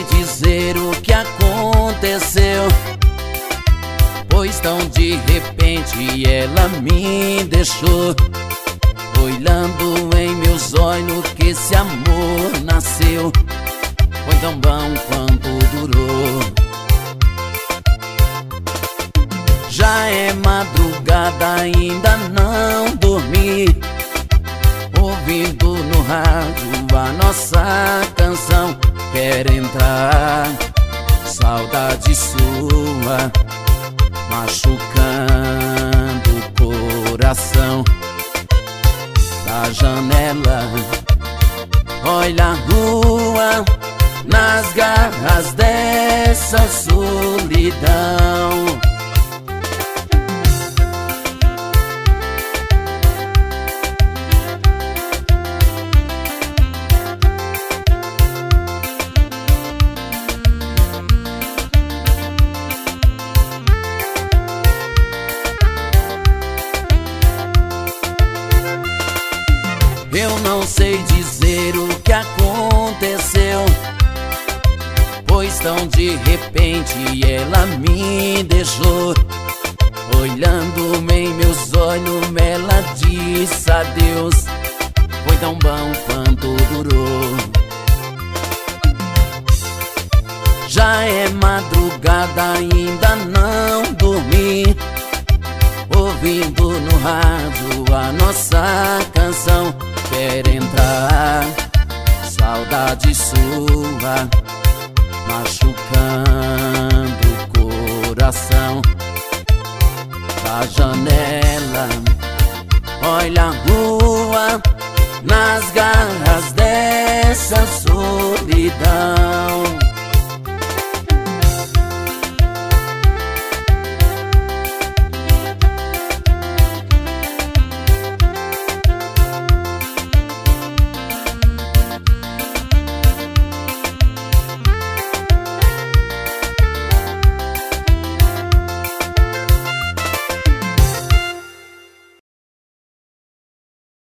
sei dizer o que aconteceu, pois tão de repente ela me deixou. Olhando em meus olhos que esse amor nasceu, foi tão bom quanto durou. Já é madrugada, ainda não dormi, ouvindo no rádio a nossa canção. Quero entrar, saudade sua, machucando o coração. Da janela, olha a rua, nas garras dessa solidão. Eu não sei dizer o que aconteceu, pois tão de repente ela me deixou. Olhando em meus olhos, ela disse adeus, foi tão bom quanto durou. Já é madrugada, ainda não dormi, ouvindo no rádio a nossa canção. Quero entrar, saudade sua, machucando o coração. Da janela